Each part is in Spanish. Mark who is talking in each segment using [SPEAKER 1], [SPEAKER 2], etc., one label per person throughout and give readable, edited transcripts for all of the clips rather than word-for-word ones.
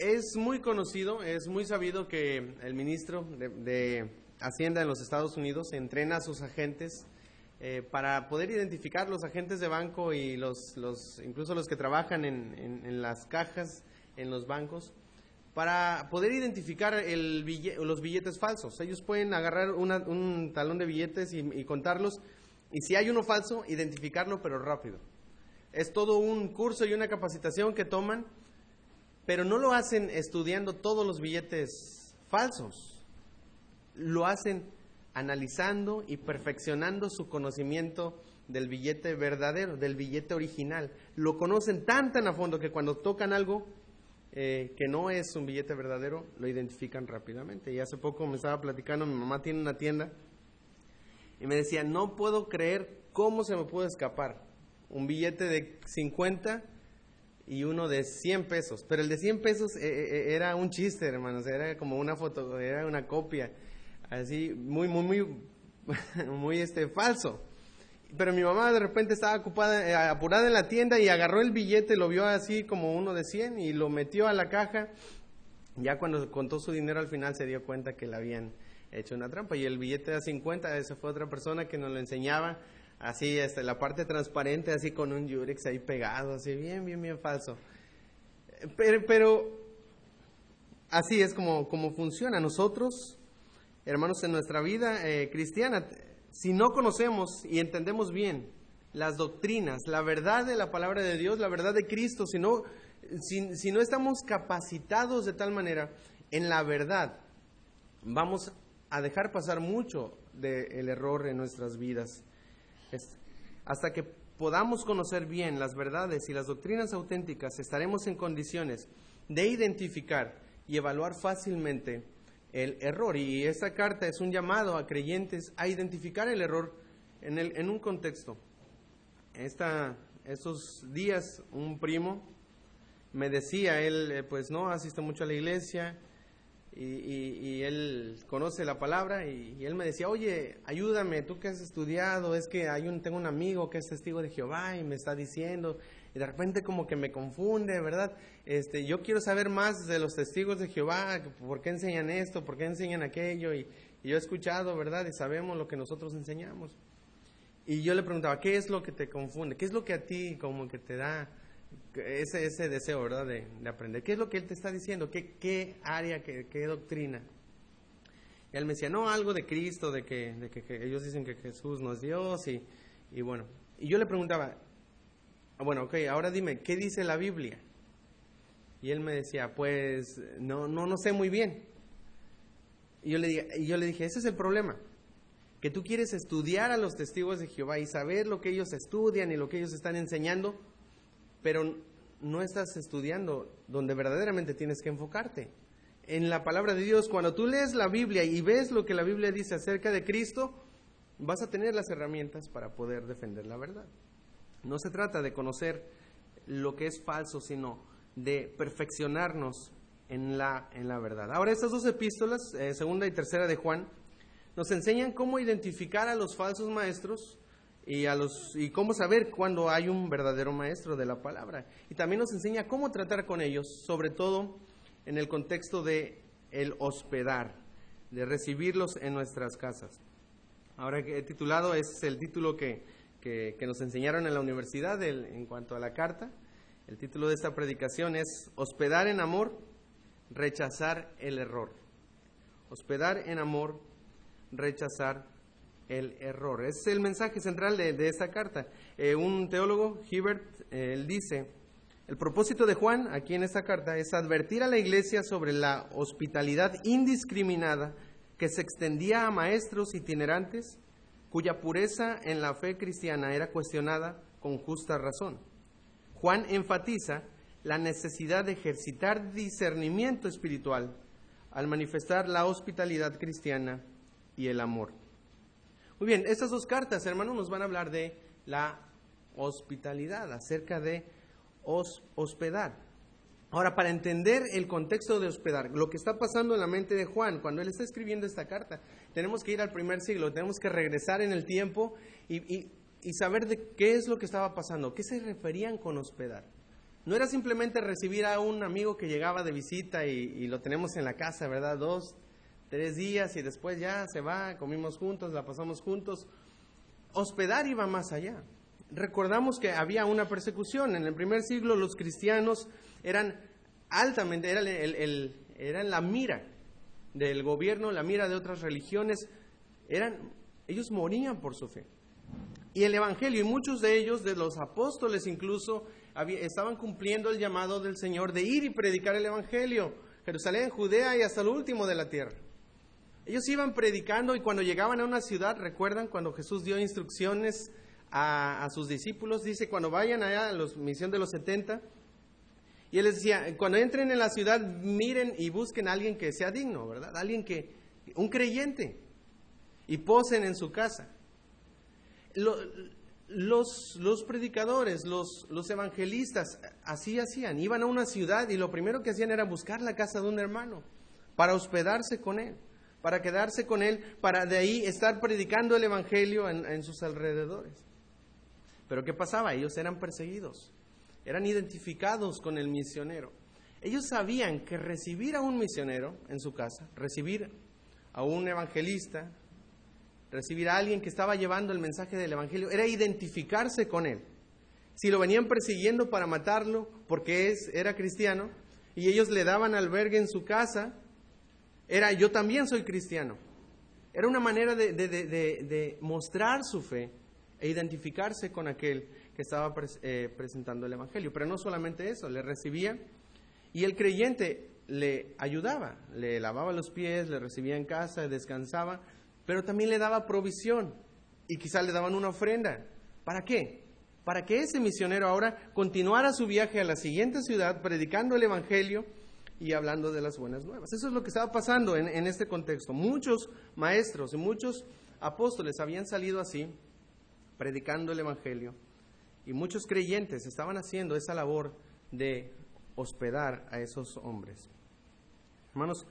[SPEAKER 1] Es muy conocido, es muy sabido que el ministro de Hacienda en los Estados Unidos entrena a sus agentes para poder identificar los agentes de banco y incluso los que trabajan en las cajas, en los bancos, para poder identificar los billetes falsos. Ellos pueden agarrar un talón de billetes y contarlos, y si hay uno falso, identificarlo, pero rápido. Es todo un curso y una capacitación que toman, pero no lo hacen estudiando todos los billetes falsos. Lo hacen analizando y perfeccionando su conocimiento del billete verdadero, del billete original. Lo conocen tan a fondo que cuando tocan algo que no es un billete verdadero, lo identifican rápidamente. Y hace poco me estaba platicando, mi mamá tiene una tienda, y me decía, no puedo creer cómo se me pudo escapar un billete de 50 y uno de 100 pesos. Pero el de 100 pesos era un chiste, hermanos, era como una foto, era una copia, así, muy falso. Pero mi mamá de repente estaba apurada en la tienda y agarró el billete, lo vio así como uno de 100 y lo metió a la caja. Ya cuando contó su dinero al final se dio cuenta que le habían hecho una trampa. Y el billete de 50, esa fue otra persona que nos lo enseñaba, así, la parte transparente, así con un Yurex ahí pegado, así bien falso. Pero así es como funciona. Nosotros, hermanos, en nuestra vida cristiana, si no conocemos y entendemos bien las doctrinas, la verdad de la palabra de Dios, la verdad de Cristo, si no estamos capacitados de tal manera en la verdad, vamos a dejar pasar mucho del error en nuestras vidas. Hasta que podamos conocer bien las verdades y las doctrinas auténticas, estaremos en condiciones de identificar y evaluar fácilmente el error. Y esta carta es un llamado a creyentes a identificar el error en un contexto. Estos días un primo me decía, él pues no asiste mucho a la iglesia y él conoce la palabra, y él me decía, oye, ayúdame, tú que has estudiado, es que tengo un amigo que es testigo de Jehová y me está diciendo, y de repente como que me confunde, ¿verdad? Yo quiero saber más de los testigos de Jehová, por qué enseñan esto, por qué enseñan aquello, y yo he escuchado, ¿verdad? Y sabemos lo que nosotros enseñamos. Y yo le preguntaba, ¿qué es lo que te confunde? ¿Qué es lo que a ti como que te da ese deseo, ¿verdad? De aprender. ¿Qué es lo que él te está diciendo? ¿Qué área, qué doctrina? Y él me decía, no, algo de Cristo, de que ellos dicen que Jesús no es Dios, y bueno. Y yo le preguntaba, bueno, ok, ahora dime, ¿qué dice la Biblia? Y él me decía, pues, no sé muy bien. Y yo le dije, ese es el problema, que tú quieres estudiar a los testigos de Jehová y saber lo que ellos estudian y lo que ellos están enseñando, pero no estás estudiando donde verdaderamente tienes que enfocarte. En la palabra de Dios, cuando tú lees la Biblia y ves lo que la Biblia dice acerca de Cristo, vas a tener las herramientas para poder defender la verdad. No se trata de conocer lo que es falso, sino de perfeccionarnos en la verdad. Ahora, estas dos epístolas, segunda y tercera de Juan, nos enseñan cómo identificar a los falsos maestros y cómo saber cuándo hay un verdadero maestro de la palabra. Y también nos enseña cómo tratar con ellos, sobre todo en el contexto de el hospedar, de recibirlos en nuestras casas. Ahora, he titulado, es el título que nos enseñaron en la universidad en cuanto a la carta. El título de esta predicación es Hospedar en amor, rechazar el error. Hospedar en amor, rechazar el error. Es el mensaje central de esta carta. Un teólogo, Hibbert, él dice, el propósito de Juan aquí en esta carta es advertir a la iglesia sobre la hospitalidad indiscriminada que se extendía a maestros itinerantes cuya pureza en la fe cristiana era cuestionada con justa razón. Juan enfatiza la necesidad de ejercitar discernimiento espiritual al manifestar la hospitalidad cristiana y el amor. Muy bien, estas dos cartas, hermanos, nos van a hablar de la hospitalidad, acerca de hospedar. Ahora, para entender el contexto de hospedar, lo que está pasando en la mente de Juan cuando él está escribiendo esta carta, tenemos que ir al primer siglo, tenemos que regresar en el tiempo y saber de qué es lo que estaba pasando, qué se referían con hospedar. no era simplemente recibir a un amigo que llegaba de visita y lo tenemos en la casa, ¿verdad? 2, 3 días y después ya se va, comimos juntos, la pasamos juntos. Hospedar iba más allá. Recordamos que había una persecución. En el primer siglo los cristianos eran altamente, eran la mira del gobierno, la mira de otras religiones. Ellos morían por su fe. Y el Evangelio, y muchos de ellos, de los apóstoles incluso, estaban cumpliendo el llamado del Señor de ir y predicar el Evangelio. Jerusalén, Judea y hasta lo último de la tierra. Ellos iban predicando y cuando llegaban a una ciudad, ¿recuerdan cuando Jesús dio instrucciones a sus discípulos? Dice, cuando vayan allá a la misión de los 70, y Él les decía, cuando entren en la ciudad, miren y busquen a alguien que sea digno, ¿verdad? Un creyente, y posen en su casa. Los predicadores, los evangelistas, así hacían. Iban a una ciudad y lo primero que hacían era buscar la casa de un hermano para hospedarse con él, para quedarse con él, para de ahí estar predicando el evangelio en sus alrededores. Pero ¿qué pasaba? Ellos eran perseguidos, eran identificados con el misionero. Ellos sabían que recibir a un misionero en su casa, recibir a un evangelista, recibir a alguien que estaba llevando el mensaje del evangelio, era identificarse con él. Si lo venían persiguiendo para matarlo porque era cristiano y ellos le daban albergue en su casa, yo también soy cristiano. Era una manera de mostrar su fe e identificarse con aquel que estaba presentando el evangelio. Pero no solamente eso, le recibía y el creyente le ayudaba, le lavaba los pies, le recibía en casa, descansaba, pero también le daba provisión y quizá le daban una ofrenda. ¿Para qué? Para que ese misionero ahora continuara su viaje a la siguiente ciudad predicando el evangelio y hablando de las buenas nuevas. Eso es lo que estaba pasando en este contexto. Muchos maestros y muchos apóstoles habían salido así, predicando el evangelio, y muchos creyentes estaban haciendo esa labor de hospedar a esos hombres. Hermanos,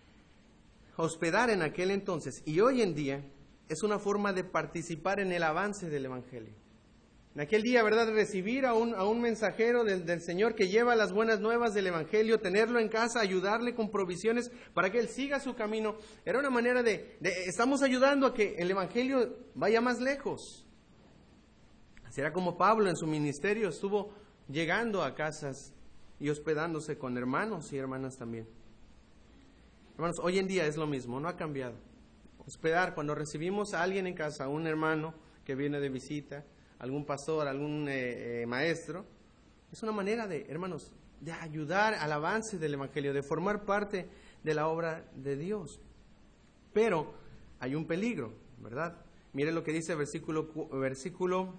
[SPEAKER 1] hospedar en aquel entonces y hoy en día es una forma de participar en el avance del evangelio. En aquel día, ¿verdad? Recibir a un mensajero del Señor que lleva las buenas nuevas del evangelio, tenerlo en casa, ayudarle con provisiones para que él siga su camino, era una manera estamos ayudando a que el evangelio vaya más lejos. Así era como Pablo en su ministerio estuvo llegando a casas y hospedándose con hermanos y hermanas también. Hermanos, hoy en día es lo mismo, no ha cambiado. Hospedar, cuando recibimos a alguien en casa, a un hermano que viene de visita, algún pastor, algún maestro, es una manera hermanos, de ayudar al avance del evangelio, de formar parte de la obra de Dios. Pero hay un peligro, ¿verdad? Mire lo que dice versículo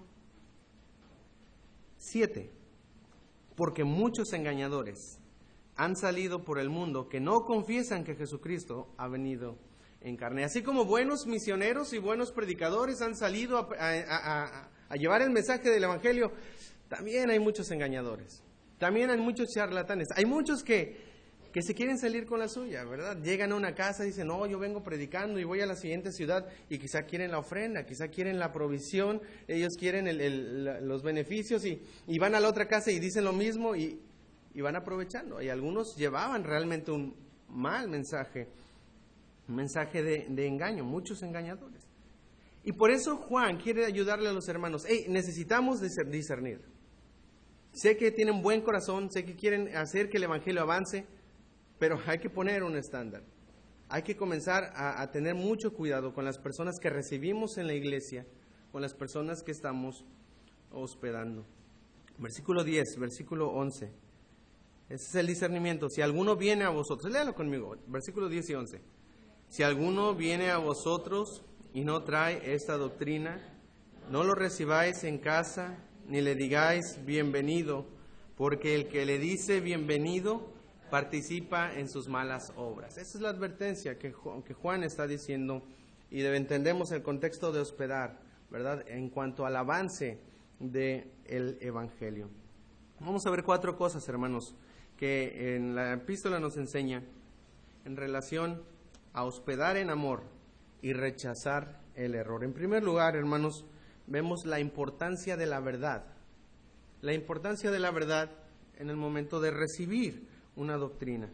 [SPEAKER 1] 7. Porque muchos engañadores han salido por el mundo que no confiesan que Jesucristo ha venido en carne. Así como buenos misioneros y buenos predicadores han salido a llevar el mensaje del evangelio, también hay muchos engañadores, también hay muchos charlatanes, hay muchos que se quieren salir con la suya, ¿verdad? Llegan a una casa y dicen, no, yo vengo predicando y voy a la siguiente ciudad, y quizá quieren la ofrenda, quizá quieren la provisión, ellos quieren los beneficios y van a la otra casa y dicen lo mismo y van aprovechando. Y algunos llevaban realmente un mal mensaje, un mensaje de engaño, muchos engañadores. Y por eso Juan quiere ayudarle a los hermanos. Necesitamos discernir. Sé que tienen buen corazón, sé que quieren hacer que el evangelio avance, pero hay que poner un estándar. Hay que comenzar a tener mucho cuidado con las personas que recibimos en la iglesia, con las personas que estamos hospedando. Versículo 10, versículo 11. Ese es el discernimiento. Si alguno viene a vosotros, léalo conmigo, versículos 10 y 11. Si alguno viene a vosotros y no trae esta doctrina, no lo recibáis en casa, ni le digáis bienvenido, porque el que le dice bienvenido participa en sus malas obras. Esa es la advertencia que Juan está diciendo, y entendemos el contexto de hospedar, ¿verdad? En cuanto al avance del evangelio. Vamos a ver 4 cosas, hermanos, que en la epístola nos enseña en relación a hospedar en amor y rechazar el error. En primer lugar, hermanos, vemos la importancia de la verdad. La importancia de la verdad en el momento de recibir una doctrina.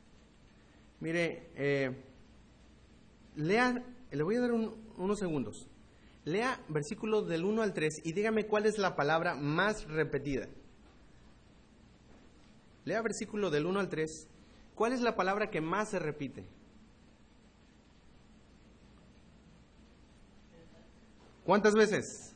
[SPEAKER 1] Mire, lea, le voy a dar unos segundos. Lea versículos del 1 al 3 y dígame cuál es la palabra más repetida. Lea versículo del 1 al 3. ¿Cuál es la palabra que más se repite? ¿Cuántas veces?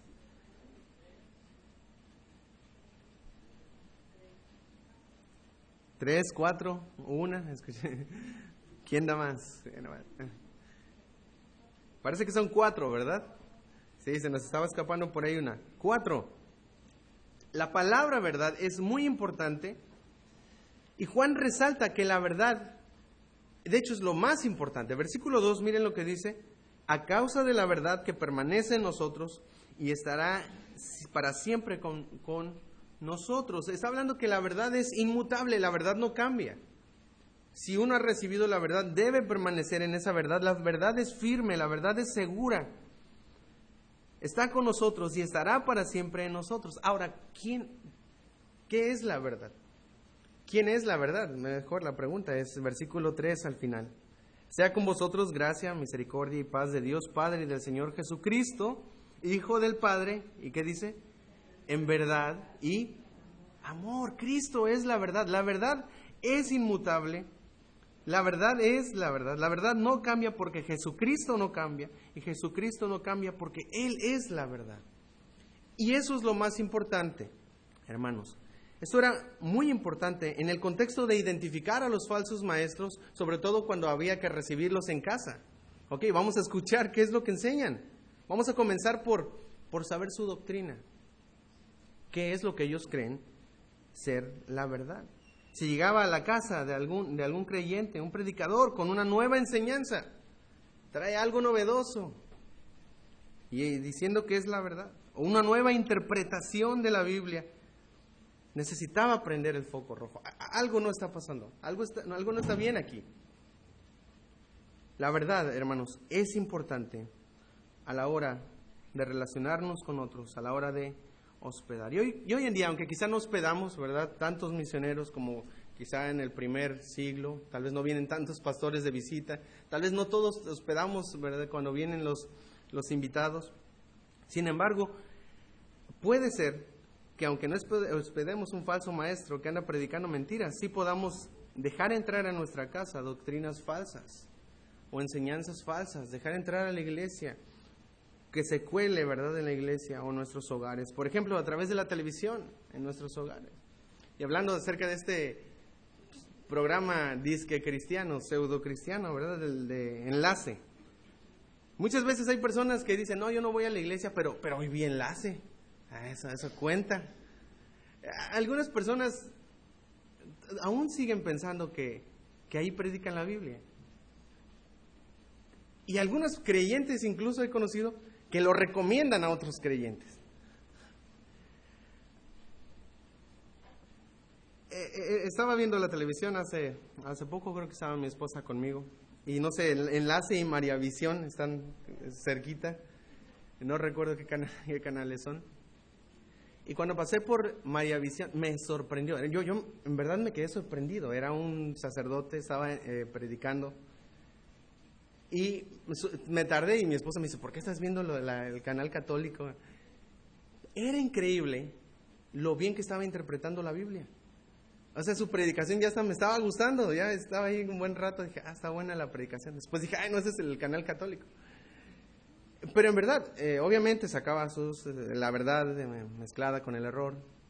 [SPEAKER 1] 3, 4, 1. Escuché. ¿Quién da más? Parece que son 4, ¿verdad? Sí, se nos estaba escapando por ahí una. 4. La palabra verdad es muy importante y Juan resalta que la verdad, de hecho, es lo más importante. Versículo 2, miren lo que dice: a causa de la verdad que permanece en nosotros y estará para siempre con nosotros. Está hablando que la verdad es inmutable, la verdad no cambia. Si uno ha recibido la verdad, debe permanecer en esa verdad. La verdad es firme, la verdad es segura. Está con nosotros y estará para siempre en nosotros. Ahora, ¿qué es la verdad? ¿Quién es la verdad? Mejor la pregunta es versículo 3 al final. Sea con vosotros gracia, misericordia y paz de Dios Padre y del Señor Jesucristo, Hijo del Padre. ¿Y qué dice? En verdad y amor. Cristo es la verdad. La verdad es inmutable. La verdad es la verdad. La verdad no cambia porque Jesucristo no cambia. Y Jesucristo no cambia porque Él es la verdad. Y eso es lo más importante, hermanos. Esto era muy importante en el contexto de identificar a los falsos maestros, sobre todo cuando había que recibirlos en casa. Ok, vamos a escuchar qué es lo que enseñan. Vamos a comenzar por saber su doctrina. ¿Qué es lo que ellos creen ser la verdad? Si llegaba a la casa de algún creyente, un predicador con una nueva enseñanza, trae algo novedoso y diciendo que es la verdad, o una nueva interpretación de la Biblia, necesitaba prender el foco rojo. Algo no está pasando, algo no está bien aquí. La verdad, hermanos, es importante a la hora de relacionarnos con otros, a la hora de hospedar. Y hoy en día, aunque quizá no hospedamos, ¿verdad?, tantos misioneros como quizá en el primer siglo, tal vez no vienen tantos pastores de visita, tal vez no todos hospedamos, ¿verdad?, cuando vienen los invitados. Sin embargo, puede ser que aunque no hospedemos un falso maestro que anda predicando mentiras, sí podamos dejar entrar a nuestra casa doctrinas falsas o enseñanzas falsas, dejar entrar a la iglesia, que se cuele, ¿verdad?, en la iglesia o en nuestros hogares. Por ejemplo, a través de la televisión, en nuestros hogares. Y hablando acerca de este programa disque cristiano, pseudo cristiano, ¿verdad?, de enlace. Muchas veces hay personas que dicen, no, yo no voy a la iglesia, pero hoy vi enlace. Eso cuenta. Algunas personas aún siguen pensando que ahí predican la Biblia. Y algunos creyentes incluso he conocido que lo recomiendan a otros creyentes. Estaba viendo la televisión hace poco, creo que estaba mi esposa conmigo, y no sé, el Enlace y María Visión están cerquita, no recuerdo qué canales son. Y cuando pasé por María Visión, me sorprendió. Yo en verdad me quedé sorprendido. Era un sacerdote, estaba predicando. Y me tardé y mi esposa me dice, ¿por qué estás viendo el canal católico? Era increíble lo bien que estaba interpretando la Biblia. O sea, su predicación ya me estaba gustando. Ya estaba ahí un buen rato. Dije, está buena la predicación. Después dije, no, ese es el canal católico. Pero en verdad, obviamente sacaba la verdad mezclada con el error,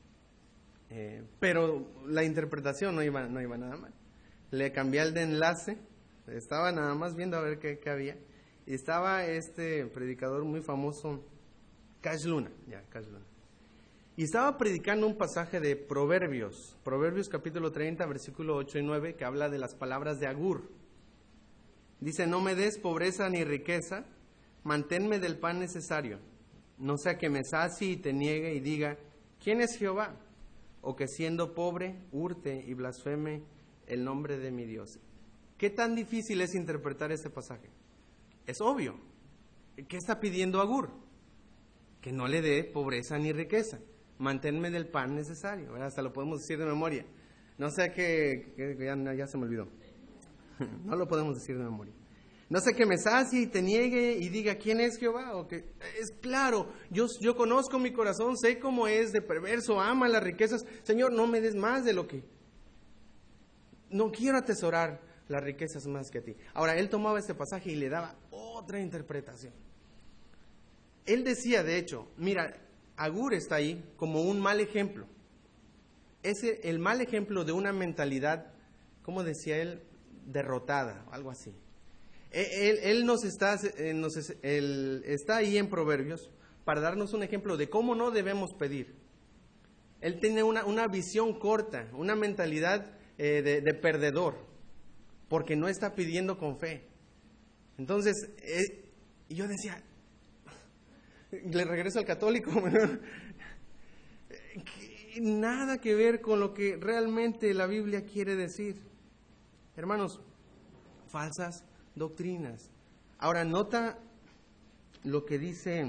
[SPEAKER 1] pero la interpretación no iba nada mal. Le cambié el de Enlace, estaba nada más viendo a ver qué había, y estaba este predicador muy famoso, Cash Luna, y estaba predicando un pasaje de Proverbios capítulo 30, versículo 8 y 9, que habla de las palabras de Agur. Dice, no me des pobreza ni riqueza, manténme del pan necesario, no sea que me sacie y te niegue y diga, ¿quién es Jehová? O que siendo pobre, hurte y blasfeme el nombre de mi Dios. ¿Qué tan difícil es interpretar este pasaje? Es obvio. ¿Qué está pidiendo Agur? Que no le dé pobreza ni riqueza. manténme del pan necesario, ¿verdad? Hasta lo podemos decir de memoria. No sé ya se me olvidó. No lo podemos decir de memoria. No sé que me sacie y te niegue y diga quién es Jehová. O que es claro, yo conozco mi corazón, sé cómo es de perverso, ama las riquezas. Señor, no me des más de lo que... No quiero atesorar las riquezas más que a ti. Ahora, él tomaba este pasaje y le daba otra interpretación. Él decía, de hecho, mira, Agur está ahí como un mal ejemplo. Es el mal ejemplo de una mentalidad, ¿cómo decía él? Derrotada, algo así. Él está ahí en Proverbios para darnos un ejemplo de cómo no debemos pedir. Él tiene una visión corta, una mentalidad de perdedor, porque no está pidiendo con fe. Entonces, yo decía, le regreso al católico, nada que ver con lo que realmente la Biblia quiere decir. Hermanos, falsas doctrinas. Ahora nota lo que dice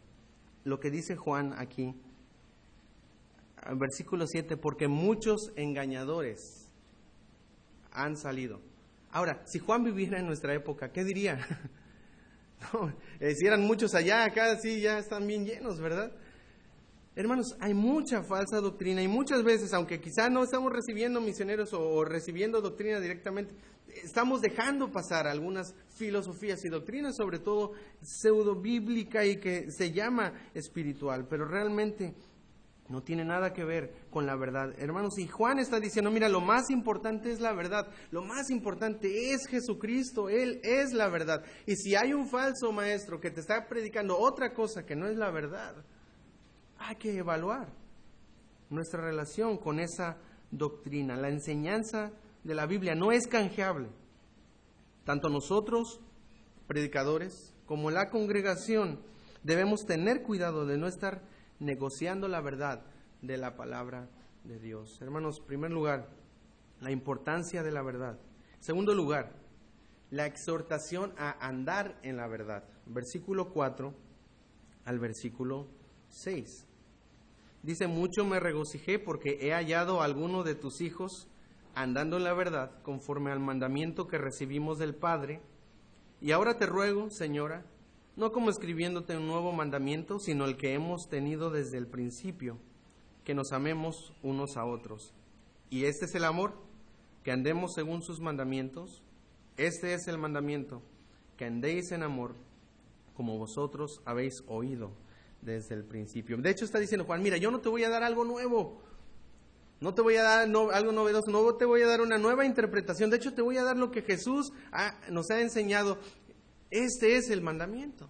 [SPEAKER 1] Juan aquí, versículo 7, porque muchos engañadores han salido. Ahora, si Juan viviera en nuestra época, ¿qué diría? No, si eran muchos allá, acá sí ya están bien llenos, ¿verdad? Hermanos, hay mucha falsa doctrina y muchas veces, aunque quizá no estamos recibiendo misioneros o recibiendo doctrina directamente, estamos dejando pasar algunas filosofías y doctrinas, sobre todo pseudo-bíblica y que se llama espiritual, pero realmente no tiene nada que ver con la verdad. Hermanos, y Juan está diciendo, mira, lo más importante es la verdad, lo más importante es Jesucristo, Él es la verdad. Y si hay un falso maestro que te está predicando otra cosa que no es la verdad, hay que evaluar nuestra relación con esa doctrina. La enseñanza de la Biblia no es canjeable. Tanto nosotros, predicadores, como la congregación, debemos tener cuidado de no estar negociando la verdad de la palabra de Dios. Hermanos, en primer lugar, la importancia de la verdad. En segundo lugar, la exhortación a andar en la verdad. Versículo 4 al versículo 6. Dice, mucho me regocijé porque he hallado a alguno de tus hijos andando en la verdad, conforme al mandamiento que recibimos del Padre. Y ahora te ruego, Señora, no como escribiéndote un nuevo mandamiento, sino el que hemos tenido desde el principio, que nos amemos unos a otros. Y este es el amor, que andemos según sus mandamientos. Este es el mandamiento, que andéis en amor, como vosotros habéis oído desde el principio. De hecho está diciendo Juan, mira, yo no te voy a dar algo nuevo, no te voy a dar algo novedoso, no te voy a dar una nueva interpretación, de hecho te voy a dar lo que Jesús nos ha enseñado. Este es el mandamiento,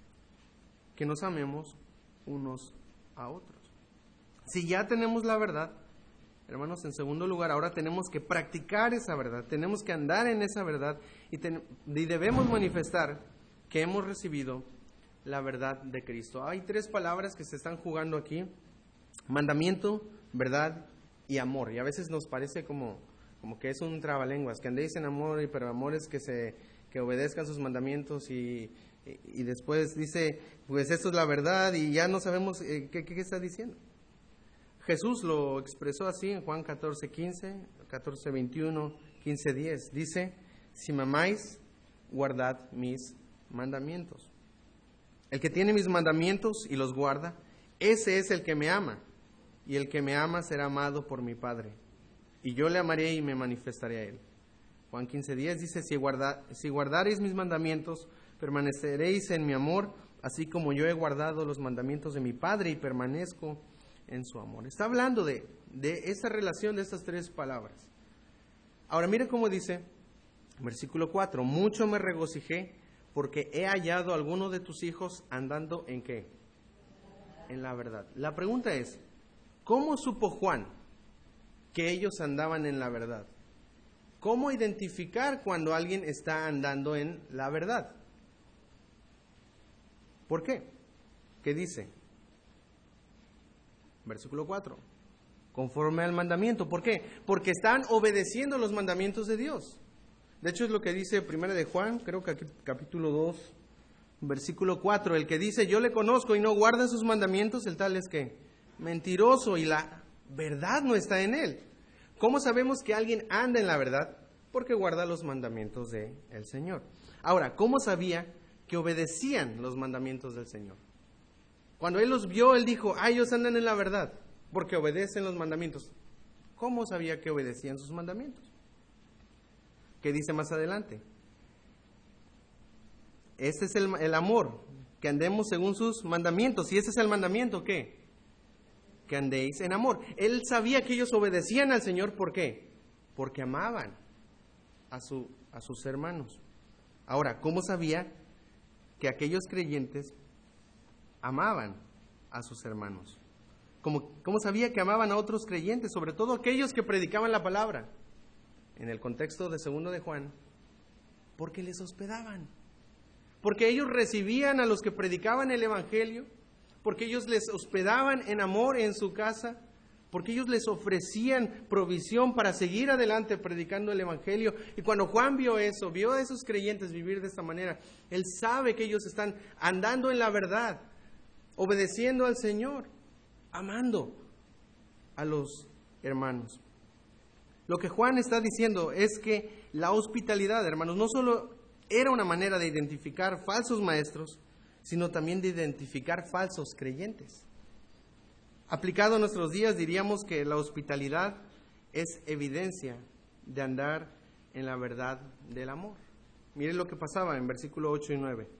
[SPEAKER 1] que nos amemos unos a otros. Si ya tenemos la verdad, hermanos, en segundo lugar, ahora tenemos que practicar esa verdad, tenemos que andar en esa verdad y debemos manifestar que hemos recibido la verdad de Cristo. Hay tres palabras que se están jugando aquí: mandamiento, verdad y amor. Y a veces nos parece como que es un trabalenguas, que andéis en amor, pero amor es que obedezcan sus mandamientos y después dice, pues esto es la verdad y ya no sabemos qué está diciendo. Jesús lo expresó así en Juan 14:15, 14:21, 15:10. Dice, si me amáis, guardad mis mandamientos. El que tiene mis mandamientos y los guarda, ese es el que me ama. Y el que me ama será amado por mi Padre. Y yo le amaré y me manifestaré a él. Juan 15:10 dice, si guardareis mis mandamientos, permaneceréis en mi amor, así como yo he guardado los mandamientos de mi Padre y permanezco en su amor. Está hablando de esa relación de estas tres palabras. Ahora mire cómo dice, versículo 4, mucho me regocijé porque he hallado a alguno de tus hijos andando ¿en qué? En la verdad. La pregunta es, ¿cómo supo Juan que ellos andaban en la verdad? ¿Cómo identificar cuando alguien está andando en la verdad? ¿Por qué? ¿Qué dice? Versículo 4. Conforme al mandamiento. ¿Por qué? Porque están obedeciendo los mandamientos de Dios. De hecho es lo que dice Primera de Juan, creo que aquí capítulo 2, versículo 4. El que dice yo le conozco y no guarda sus mandamientos, el tal es que mentiroso y la verdad no está en él. ¿Cómo sabemos que alguien anda en la verdad? Porque guarda los mandamientos del Señor. Ahora, ¿cómo sabía que obedecían los mandamientos del Señor? Cuando él los vio, él dijo, ellos andan en la verdad, porque obedecen los mandamientos. ¿Cómo sabía que obedecían sus mandamientos? ¿Qué dice más adelante? Ese es el amor, que andemos según sus mandamientos. ¿Y ese es el mandamiento qué? Que andéis en amor. Él sabía que ellos obedecían al Señor, ¿por qué? Porque amaban a sus hermanos. Ahora, ¿cómo sabía que aquellos creyentes amaban a sus hermanos? ¿Cómo sabía que amaban a otros creyentes? Sobre todo aquellos que predicaban la palabra. En el contexto de 2 de Juan, porque les hospedaban. Porque ellos recibían a los que predicaban el Evangelio, porque ellos les hospedaban en amor en su casa, porque ellos les ofrecían provisión para seguir adelante predicando el Evangelio. Y cuando Juan vio eso, vio a esos creyentes vivir de esta manera, él sabe que ellos están andando en la verdad, obedeciendo al Señor, amando a los hermanos. Lo que Juan está diciendo es que la hospitalidad, hermanos, no solo era una manera de identificar falsos maestros, sino también de identificar falsos creyentes. Aplicado a nuestros días, diríamos que la hospitalidad es evidencia de andar en la verdad del amor. Miren lo que pasaba en versículo 8 y 9.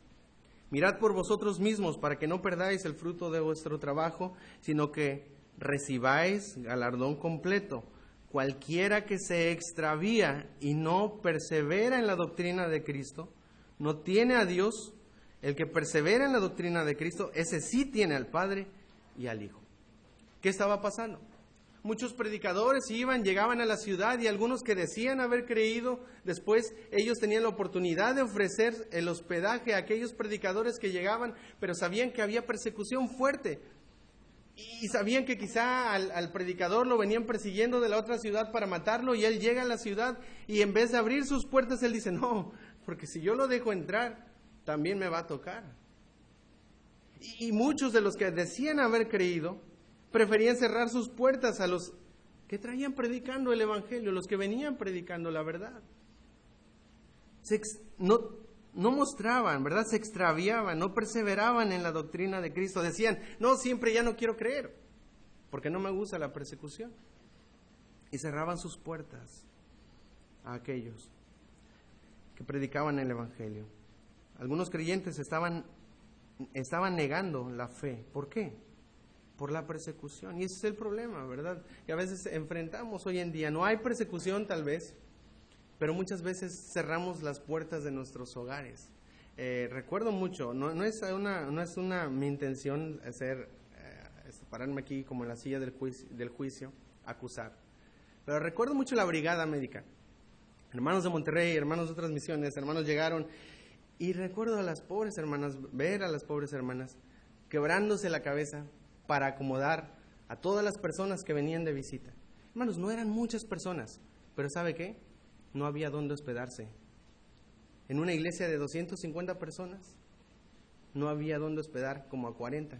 [SPEAKER 1] Mirad por vosotros mismos para que no perdáis el fruto de vuestro trabajo, sino que recibáis galardón completo. Cualquiera que se extravía y no persevera en la doctrina de Cristo, no tiene a Dios. El que persevera en la doctrina de Cristo, ese sí tiene al Padre y al Hijo. ¿Qué estaba pasando? Muchos predicadores llegaban a la ciudad y algunos que decían haber creído, después ellos tenían la oportunidad de ofrecer el hospedaje a aquellos predicadores que llegaban, pero sabían que había persecución fuerte. Y sabían que quizá al predicador lo venían persiguiendo de la otra ciudad para matarlo, y él llega a la ciudad y en vez de abrir sus puertas, él dice, no, porque si yo lo dejo entrar, también me va a tocar. Y muchos de los que decían haber creído, preferían cerrar sus puertas a los que traían predicando el Evangelio, los que venían predicando la verdad. No mostraban, ¿verdad? Se extraviaban, no perseveraban en la doctrina de Cristo. Decían, no, siempre ya no quiero creer, porque no me gusta la persecución. Y cerraban sus puertas a aquellos que predicaban el Evangelio. Algunos creyentes estaban negando la fe. ¿Por qué? Por la persecución. Y ese es el problema, ¿verdad? Que a veces enfrentamos hoy en día. No hay persecución tal vez, pero muchas veces cerramos las puertas de nuestros hogares. Recuerdo mucho, no es mi intención pararme aquí como en la silla del juicio, acusar. Pero recuerdo mucho la brigada médica. Hermanos de Monterrey, hermanos de otras misiones, hermanos llegaron, y recuerdo a las pobres hermanas, ver a las pobres hermanas quebrándose la cabeza para acomodar a todas las personas que venían de visita. Hermanos, no eran muchas personas, pero ¿sabe qué? No había dónde hospedarse. En una iglesia de 250 personas, no había dónde hospedar como a 40.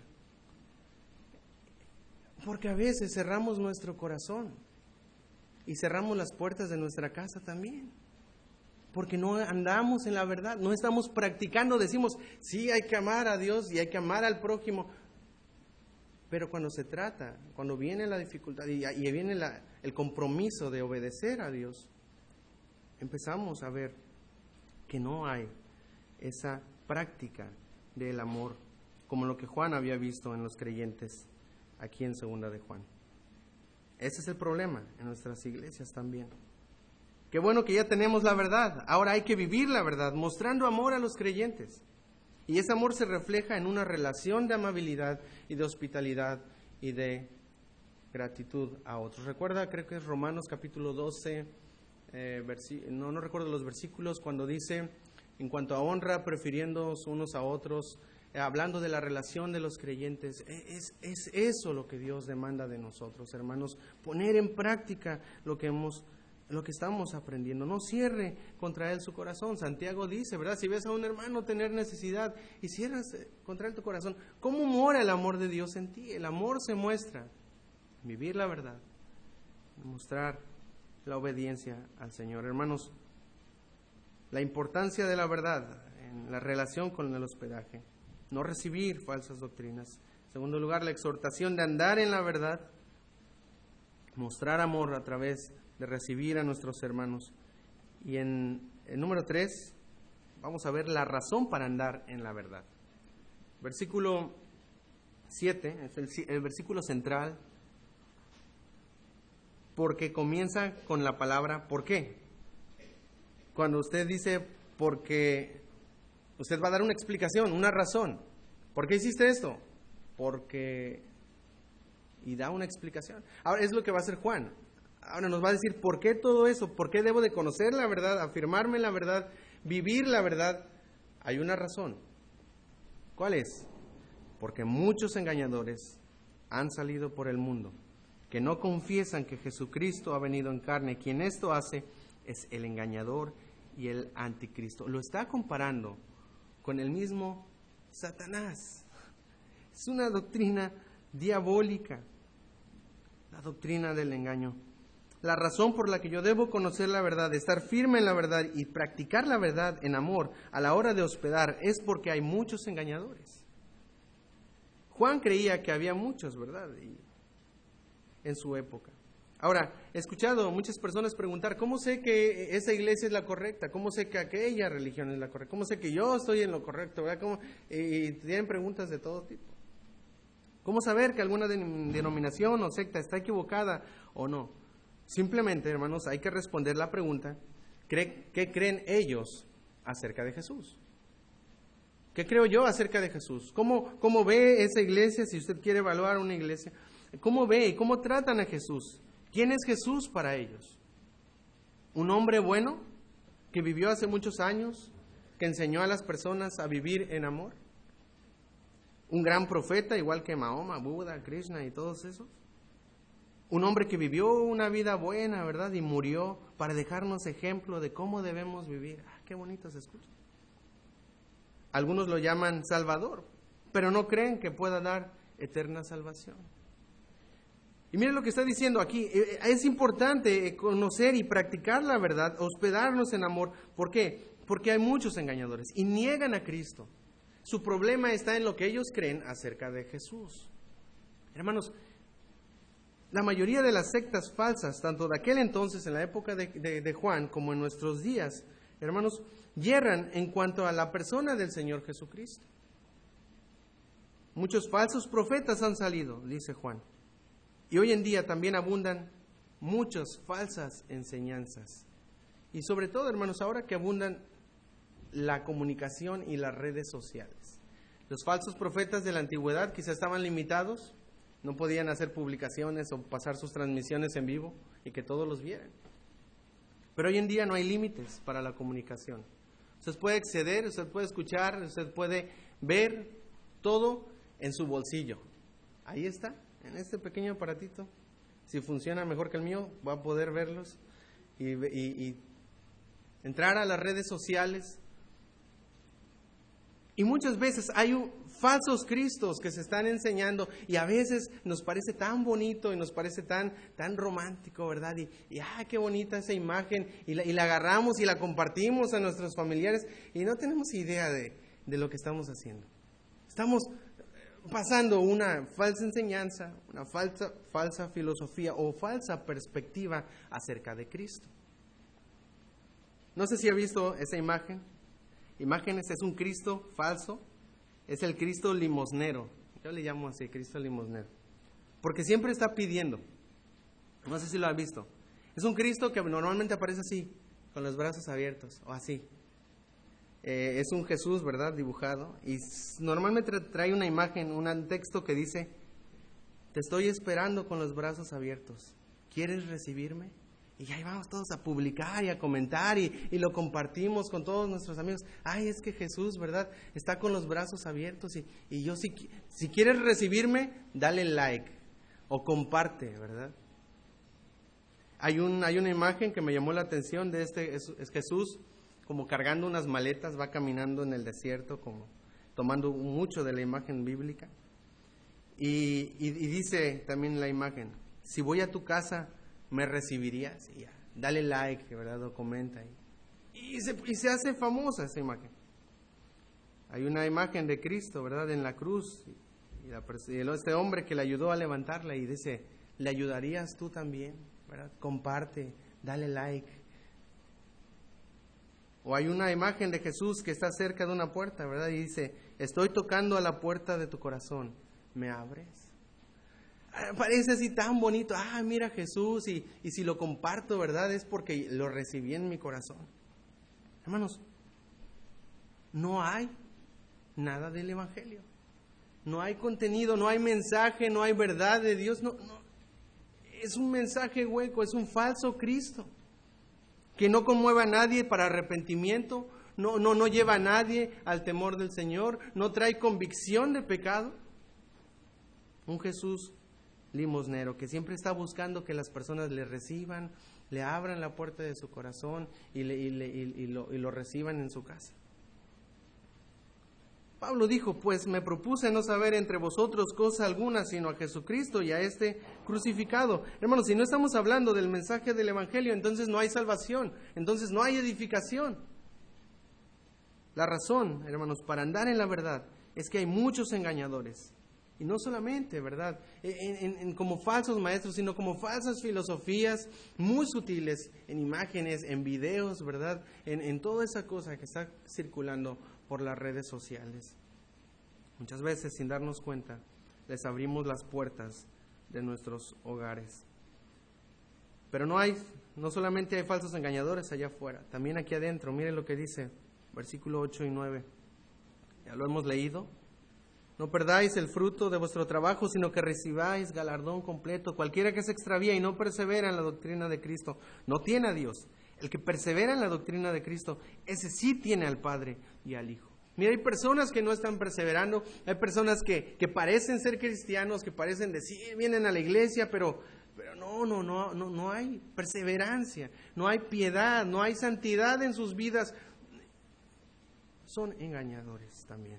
[SPEAKER 1] Porque a veces cerramos nuestro corazón y cerramos las puertas de nuestra casa también. Porque no andamos en la verdad, no estamos practicando. Decimos, sí, hay que amar a Dios y hay que amar al prójimo. Pero cuando viene la dificultad y viene el compromiso de obedecer a Dios, empezamos a ver que no hay esa práctica del amor, como lo que Juan había visto en los creyentes aquí en 2 de Juan. Ese es el problema en nuestras iglesias también. Qué bueno que ya tenemos la verdad, ahora hay que vivir la verdad, mostrando amor a los creyentes. Y ese amor se refleja en una relación de amabilidad y de hospitalidad y de gratitud a otros. Recuerda, creo que es Romanos capítulo 12, no recuerdo los versículos, cuando dice, en cuanto a honra, prefiriéndonos unos a otros, hablando de la relación de los creyentes. Es eso lo que Dios demanda de nosotros, hermanos, poner en práctica lo que hemos lo que estamos aprendiendo. No cierre contra él su corazón. Santiago dice, ¿verdad? Si ves a un hermano tener necesidad y cierras contra él tu corazón, ¿cómo mora el amor de Dios en ti? El amor se muestra en vivir la verdad, en mostrar la obediencia al Señor. Hermanos, la importancia de la verdad en la relación con el hospedaje. No recibir falsas doctrinas. En segundo lugar, la exhortación de andar en la verdad. Mostrar amor a través de recibir a nuestros hermanos. Y en el número 3, vamos a ver la razón para andar en la verdad. Versículo 7, es el versículo central, porque comienza con la palabra ¿por qué? Cuando usted dice porque, usted va a dar una explicación, una razón. ¿Por qué hiciste esto? Porque... y da una explicación. Ahora es lo que va a hacer Juan. Ahora nos va a decir por qué todo eso, por qué debo de conocer la verdad, afirmarme la verdad, vivir la verdad. Hay una razón. ¿Cuál es? Porque muchos engañadores han salido por el mundo, que no confiesan que Jesucristo ha venido en carne. Quien esto hace es el engañador y el anticristo. Lo está comparando con el mismo Satanás. Es una doctrina diabólica, la doctrina del engaño. La razón por la que yo debo conocer la verdad, estar firme en la verdad y practicar la verdad en amor a la hora de hospedar es porque hay muchos engañadores. Juan creía que había muchos, ¿verdad? En su época. Ahora, he escuchado muchas personas preguntar, ¿cómo sé que esa iglesia es la correcta? ¿Cómo sé que aquella religión es la correcta? ¿Cómo sé que yo estoy en lo correcto? ¿Verdad? Y tienen preguntas de todo tipo. ¿Cómo saber que alguna denominación o secta está equivocada o no? Simplemente, hermanos, hay que responder la pregunta, ¿qué creen ellos acerca de Jesús? ¿Qué creo yo acerca de Jesús? ¿Cómo ve esa iglesia, si usted quiere evaluar una iglesia? ¿Cómo ve y cómo tratan a Jesús? ¿Quién es Jesús para ellos? ¿Un hombre bueno que vivió hace muchos años, que enseñó a las personas a vivir en amor? ¿Un gran profeta igual que Mahoma, Buda, Krishna y todos esos? Un hombre que vivió una vida buena, ¿verdad? Y murió para dejarnos ejemplo de cómo debemos vivir. Qué bonito se escucha. Algunos lo llaman Salvador, pero no creen que pueda dar eterna salvación. Y miren lo que está diciendo aquí. Es importante conocer y practicar la verdad, hospedarnos en amor. ¿Por qué? Porque hay muchos engañadores y niegan a Cristo. Su problema está en lo que ellos creen acerca de Jesús. Hermanos, la mayoría de las sectas falsas, tanto de aquel entonces, en la época de Juan, como en nuestros días, hermanos, yerran en cuanto a la persona del Señor Jesucristo. Muchos falsos profetas han salido, dice Juan. Y hoy en día también abundan muchas falsas enseñanzas. Y sobre todo, hermanos, ahora que abundan la comunicación y las redes sociales. Los falsos profetas de la antigüedad quizás estaban limitados, no podían hacer publicaciones o pasar sus transmisiones en vivo y que todos los vieran. Pero hoy en día no hay límites para la comunicación. Usted puede acceder, usted puede escuchar, usted puede ver todo en su bolsillo. Ahí está, en este pequeño aparatito. Si funciona mejor que el mío, va a poder verlos y entrar a las redes sociales. Y muchas veces hay falsos cristos que se están enseñando y a veces nos parece tan bonito y nos parece tan romántico, ¿verdad? Y qué bonita esa imagen y la agarramos y la compartimos a nuestros familiares y no tenemos idea de lo que estamos haciendo. Estamos pasando una falsa enseñanza, una falsa filosofía o falsa perspectiva acerca de Cristo. No sé si ha visto esa imagen. Imágenes, es un Cristo falso, es el Cristo limosnero. Yo le llamo así, Cristo limosnero. Porque siempre está pidiendo. No sé si lo has visto. Es un Cristo que normalmente aparece así, con los brazos abiertos, o así. Es un Jesús, ¿verdad? Dibujado. Y normalmente trae una imagen, un texto que dice, te estoy esperando con los brazos abiertos. ¿Quieres recibirme? Y ahí vamos todos a publicar y a comentar y lo compartimos con todos nuestros amigos. Es que Jesús, ¿verdad? Está con los brazos abiertos y yo si quieres recibirme, dale like o comparte, ¿verdad? Hay una imagen que me llamó la atención de es Jesús como cargando unas maletas, va caminando en el desierto, como tomando mucho de la imagen bíblica. Y dice también la imagen, si voy a tu casa, ¿me recibirías? Y ya, dale like, ¿verdad? O comenta. Y se hace famosa esa imagen. Hay una imagen de Cristo, ¿verdad? En la cruz. Y este hombre que le ayudó a levantarla y dice, ¿le ayudarías tú también? ¿Verdad? Comparte, dale like. O hay una imagen de Jesús que está cerca de una puerta, ¿verdad? Y dice, estoy tocando a la puerta de tu corazón, ¿me abres? Parece así tan bonito, mira Jesús, y si lo comparto, ¿verdad? Es porque lo recibí en mi corazón. Hermanos, no hay nada del Evangelio. No hay contenido, no hay mensaje, no hay verdad de Dios. No. Es un mensaje hueco, es un falso Cristo que no conmueve a nadie para arrepentimiento, no lleva a nadie al temor del Señor, no trae convicción de pecado. Un Jesús limosnero que siempre está buscando que las personas le reciban, le abran la puerta de su corazón y lo reciban en su casa. Pablo dijo, pues me propuse no saber entre vosotros cosa alguna, sino a Jesucristo y a este crucificado. Hermanos, si no estamos hablando del mensaje del Evangelio, entonces no hay salvación, entonces no hay edificación. La razón, hermanos, para andar en la verdad es que hay muchos engañadores. Y no solamente, ¿verdad?, como falsos maestros, sino como falsas filosofías muy sutiles, en imágenes, en videos, ¿verdad?, en toda esa cosa que está circulando por las redes sociales. Muchas veces, sin darnos cuenta, les abrimos las puertas de nuestros hogares. Pero no solamente hay falsos engañadores allá afuera, también aquí adentro. Miren lo que dice, versículo 8 y 9. Ya lo hemos leído. No perdáis el fruto de vuestro trabajo, sino que recibáis galardón completo. Cualquiera que se extravía y no persevera en la doctrina de Cristo, no tiene a Dios. El que persevera en la doctrina de Cristo, ese sí tiene al Padre y al Hijo. Mira, hay personas que no están perseverando, hay personas que parecen ser cristianos, que parecen decir, vienen a la iglesia, pero no hay perseverancia, no hay piedad, no hay santidad en sus vidas. Son engañadores también.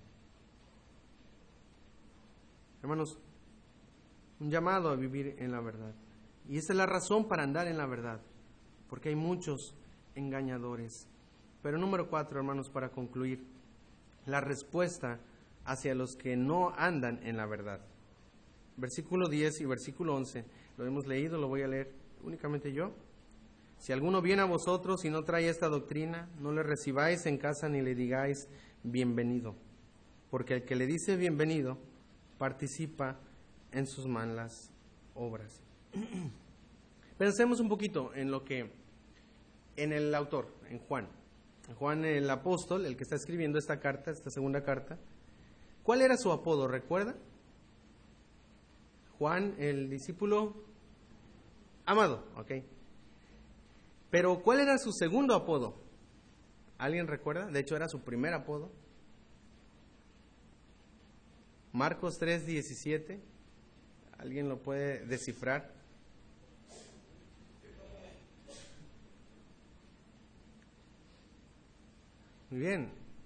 [SPEAKER 1] Hermanos, un llamado a vivir en la verdad. Y esa es la razón para andar en la verdad, porque hay muchos engañadores. Pero número 4, hermanos, para concluir, la respuesta hacia los que no andan en la verdad. Versículo 10 y versículo 11, lo hemos leído, lo voy a leer únicamente yo. Si alguno viene a vosotros y no trae esta doctrina, no le recibáis en casa ni le digáis bienvenido, porque el que le dice bienvenido participa en sus malas obras. Pensemos un poquito en el autor, en Juan. Juan el apóstol, el que está escribiendo esta carta, esta segunda carta. ¿Cuál era su apodo? ¿Recuerda? Juan, el discípulo amado, ¿ok? Pero ¿cuál era su segundo apodo? ¿Alguien recuerda? De hecho, era su primer apodo. Marcos 3:17. ¿Alguien lo puede descifrar? Muy bien.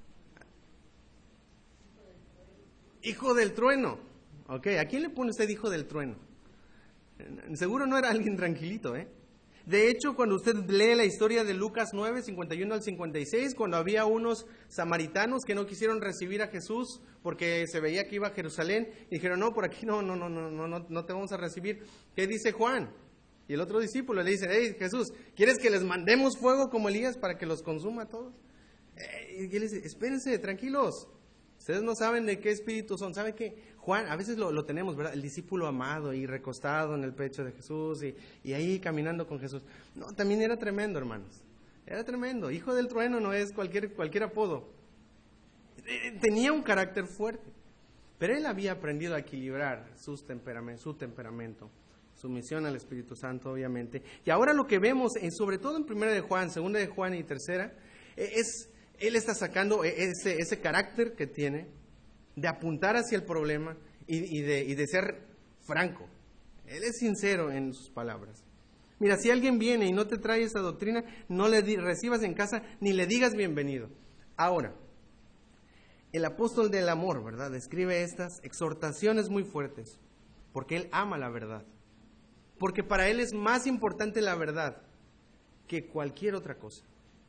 [SPEAKER 1] Hijo del trueno. Ok, ¿a quién le pone usted hijo del trueno? Seguro no era alguien tranquilito, ¿eh? De hecho, cuando usted lee la historia de Lucas 9, 51 al 56, cuando había unos samaritanos que no quisieron recibir a Jesús porque se veía que iba a Jerusalén, y dijeron, no, por aquí no te vamos a recibir. ¿Qué dice Juan? Y el otro discípulo le dice, hey, Jesús, ¿quieres que les mandemos fuego como Elías para que los consuma a todos? Y él dice, espérense, tranquilos. Ustedes no saben de qué espíritu son. ¿Sabe qué? Juan, a veces lo tenemos, ¿verdad? El discípulo amado y recostado en el pecho de Jesús y ahí caminando con Jesús. No, también era tremendo, hermanos. Era tremendo. Hijo del trueno no es cualquier apodo. Tenía un carácter fuerte. Pero él había aprendido a equilibrar su temperamento, su misión al Espíritu Santo, obviamente. Y ahora lo que vemos, sobre todo en 1 de Juan, 2 de Juan y 3, él está sacando ese carácter que tiene de apuntar hacia el problema y de ser franco. Él es sincero en sus palabras. Mira, si alguien viene y no te trae esa doctrina, no le recibas en casa ni le digas bienvenido. Ahora, el apóstol del amor, ¿verdad?, escribe estas exhortaciones muy fuertes, porque él ama la verdad. Porque para él es más importante la verdad que cualquier otra cosa.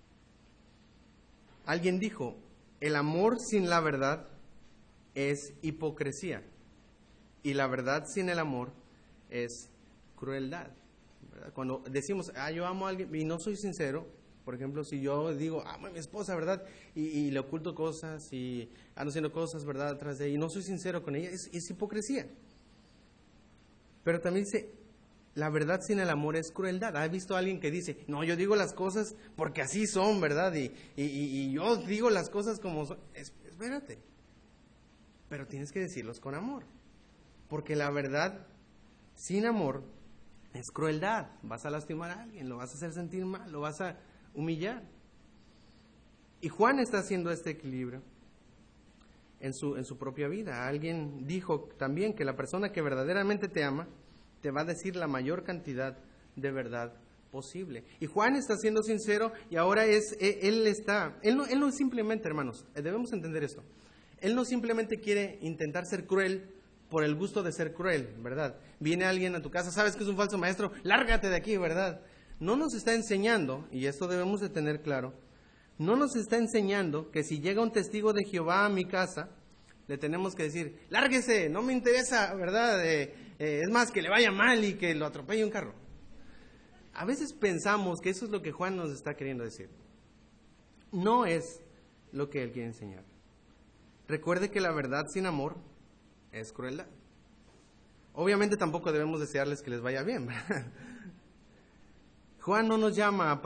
[SPEAKER 1] Alguien dijo, el amor sin la verdad es hipocresía. Y la verdad sin el amor es crueldad, ¿verdad? Cuando decimos, yo amo a alguien y no soy sincero, por ejemplo, si yo digo, amo a mi esposa, ¿verdad? Y le oculto cosas y ando haciendo cosas, ¿verdad?, atrás de ella, y no soy sincero con ella, es hipocresía. Pero también dice, la verdad sin el amor es crueldad. ¿Has visto a alguien que dice, no, yo digo las cosas porque así son, ¿verdad? Y yo digo las cosas como son. Espérate. Pero tienes que decirlos con amor. Porque la verdad sin amor es crueldad. Vas a lastimar a alguien, lo vas a hacer sentir mal, lo vas a humillar. Y Juan está haciendo este equilibrio en su propia vida. Alguien dijo también que la persona que verdaderamente te ama te va a decir la mayor cantidad de verdad posible. Y Juan está siendo sincero y ahora él no simplemente, hermanos, debemos entender esto. Él no simplemente quiere intentar ser cruel por el gusto de ser cruel, ¿verdad? Viene alguien a tu casa, sabes que es un falso maestro, lárgate de aquí, ¿verdad? No nos está enseñando, y esto debemos de tener claro, no nos está enseñando que si llega un testigo de Jehová a mi casa, le tenemos que decir, lárguese, no me interesa, ¿verdad? Es más, que le vaya mal y que lo atropelle un carro. A veces pensamos que eso es lo que Juan nos está queriendo decir. No es lo que él quiere enseñar. Recuerde que la verdad sin amor es crueldad. Obviamente tampoco debemos desearles que les vaya bien, ¿verdad? Juan no nos llama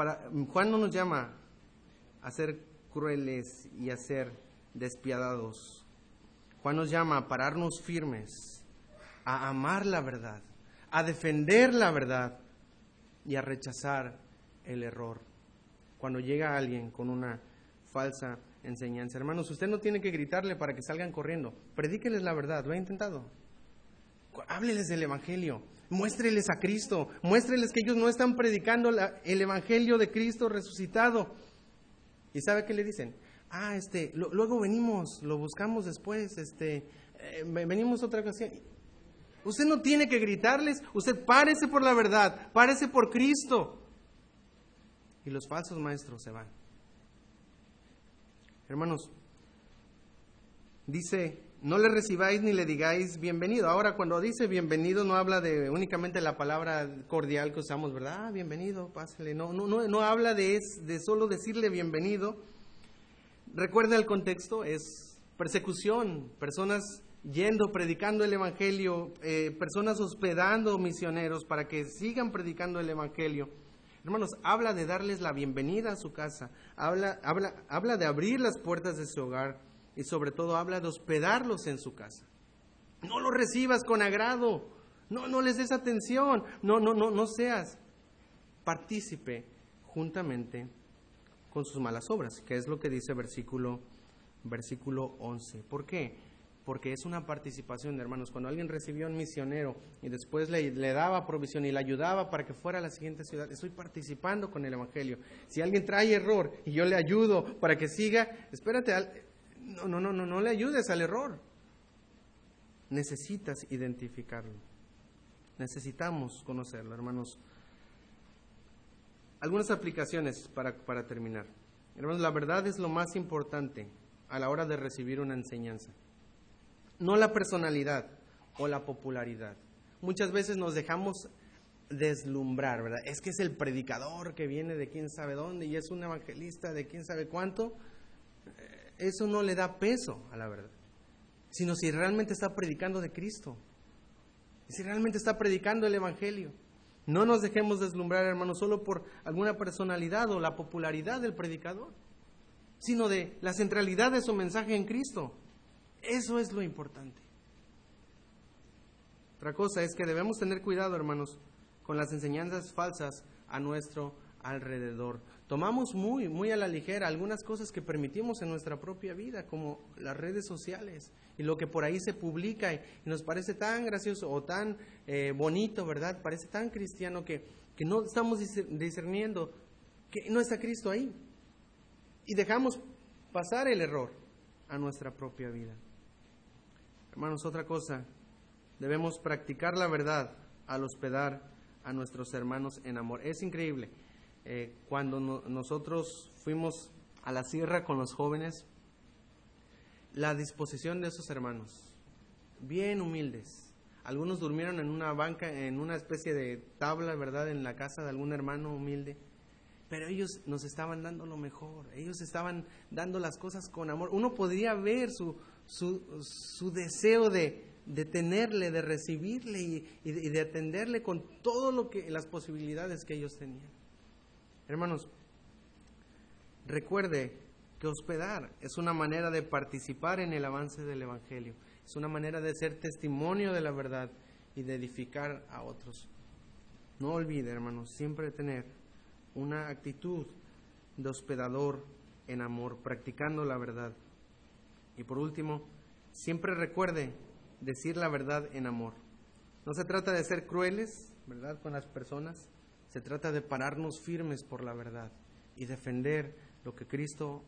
[SPEAKER 1] a ser crueles y a ser despiadados. Juan nos llama a pararnos firmes, a amar la verdad, a defender la verdad y a rechazar el error. Cuando llega alguien con una falsa enseñanza, hermanos, usted no tiene que gritarle para que salgan corriendo. Predíqueles la verdad, ¿lo ha intentado? Hábleles del Evangelio, muéstreles a Cristo, muéstreles que ellos no están predicando el Evangelio de Cristo resucitado. ¿Y sabe qué le dicen? Luego venimos, lo buscamos después, venimos otra ocasión. Usted no tiene que gritarles, usted párese por la verdad, párese por Cristo. Y los falsos maestros se van. Hermanos, dice, no le recibáis ni le digáis bienvenido. Ahora, cuando dice bienvenido, no habla de únicamente la palabra cordial que usamos, ¿verdad? Bienvenido, pásale. No habla de solo decirle bienvenido. Recuerda el contexto, es persecución, personas yendo, predicando el Evangelio, personas hospedando misioneros para que sigan predicando el Evangelio. Hermanos, habla de darles la bienvenida a su casa, habla de abrir las puertas de su hogar y sobre todo habla de hospedarlos en su casa. No los recibas con agrado, no les des atención, no seas partícipe juntamente con sus malas obras, que es lo que dice versículo 11. ¿Por qué? Porque es una participación, hermanos. Cuando alguien recibió a un misionero y después le daba provisión y le ayudaba para que fuera a la siguiente ciudad, estoy participando con el Evangelio. Si alguien trae error y yo le ayudo para que siga, espérate, no le ayudes al error. Necesitas identificarlo. Necesitamos conocerlo, hermanos. Algunas aplicaciones para terminar. Hermanos, la verdad es lo más importante a la hora de recibir una enseñanza. No la personalidad o la popularidad. Muchas veces nos dejamos deslumbrar, ¿verdad? Es que es el predicador que viene de quién sabe dónde y es un evangelista de quién sabe cuánto. Eso no le da peso a la verdad, sino si realmente está predicando de Cristo, si realmente está predicando el Evangelio. No nos dejemos deslumbrar, hermanos, solo por alguna personalidad o la popularidad del predicador, sino de la centralidad de su mensaje en Cristo. Eso es lo importante. Otra cosa es que debemos tener cuidado, hermanos, con las enseñanzas falsas a nuestro alrededor. Tomamos muy a la ligera algunas cosas que permitimos en nuestra propia vida, como las redes sociales y lo que por ahí se publica y nos parece tan gracioso o tan bonito, ¿verdad? Parece tan cristiano que que no estamos discerniendo que no está Cristo ahí. Y dejamos pasar el error a nuestra propia vida. Hermanos, otra cosa, debemos practicar la verdad al hospedar a nuestros hermanos en amor. Es increíble, cuando nosotros fuimos a la sierra con los jóvenes, la disposición de esos hermanos, bien humildes. Algunos durmieron en una banca, en una especie de tabla, ¿verdad?, en la casa de algún hermano humilde. Pero ellos nos estaban dando lo mejor, ellos estaban dando las cosas con amor. Uno podría ver su deseo de tenerle, de recibirle y de atenderle con todo las posibilidades que ellos tenían. Hermanos, recuerde que hospedar es una manera de participar en el avance del Evangelio, es una manera de ser testimonio de la verdad y de edificar a otros. No olvide, hermanos, siempre tener una actitud de hospedador en amor, practicando la verdad. Y por último, siempre recuerde decir la verdad en amor. No se trata de ser crueles, ¿verdad?, con las personas. Se trata de pararnos firmes por la verdad y defender lo que Cristo